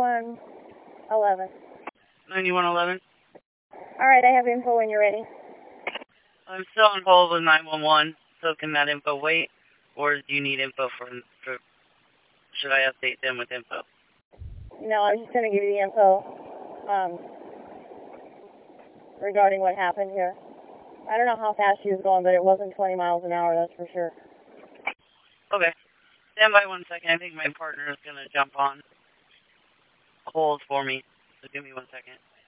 9111. 9111? Alright, I have info when you're ready. I'm still on hold with 911, so can that info wait? Or do you need info for should I update them with info? No, I'm just going to give you the info regarding what happened here. I don't know how fast she was going, but it wasn't 20 miles an hour, that's for sure. Okay. Stand by 1 second. I think my partner is going to jump on hold for me. So give me 1 second.